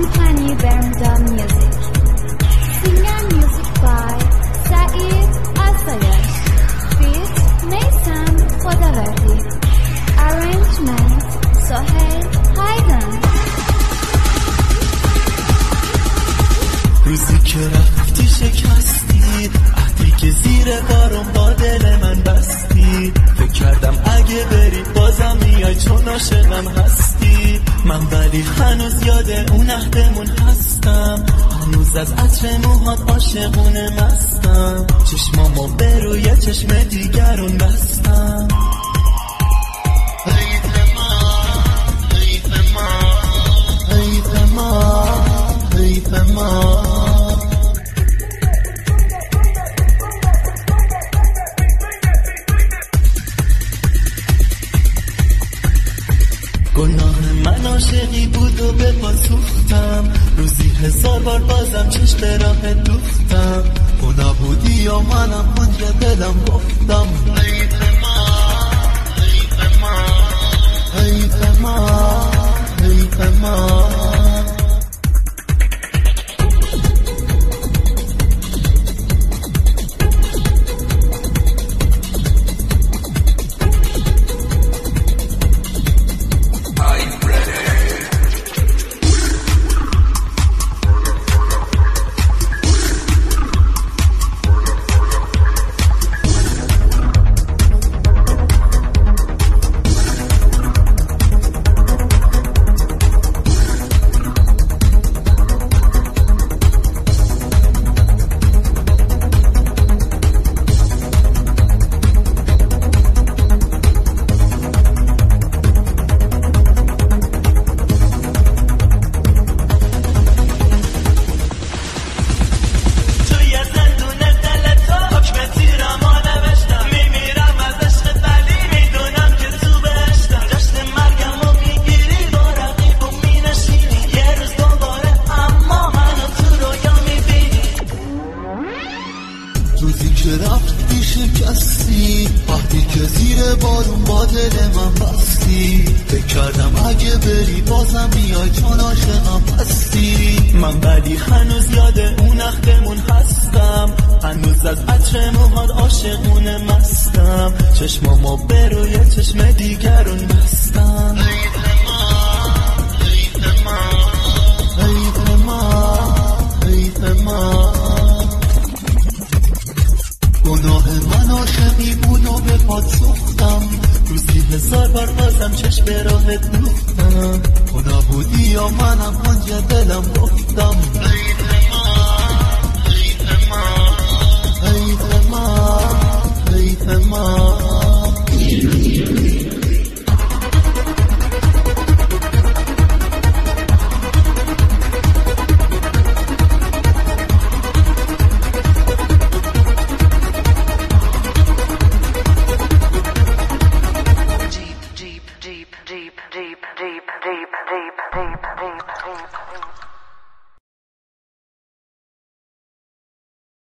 Company Bermuda Music. Singer music by Saeed Asayas. Beat Mason Khodaverdi. Arrangement Sohail Haidan. روزی که رفتی شکستی، عهدی که زیر بارون با دل من بستی. فکر کردم اگه بری بازم میای چون عاشقم هستی. من ولی هنوز یاد اون عهدمون هستم، هنوز از عطر موهات عاشقونه مستم. چشمامو به روی چشم دیگرون بستم. حیف ما گناه من عاشقی بود و به پا سوختم. روزی 1000 بار بازم چشم به راه دوختم. اونا بودی یا منم اونجا دلم گفتم. حیف ما رفتی شکستی، وقتی که زیر بارون با دل من بستی. فکر کردم اگه بری بازم میای چون عاشقم هستی. من ولی هنوز یاد اون عهدمون هستم، هنوز از عطر موهات عاشقونه مستم. چشمامو به روی چشم دیگرون بستم. حیف ما گناه من عاشقی بود و به پات سوختم. روزی 1000 بار بازم چشم به راه دوختم. اونا بودی یا منم آنجا دلم گفتم. حیف ما deep.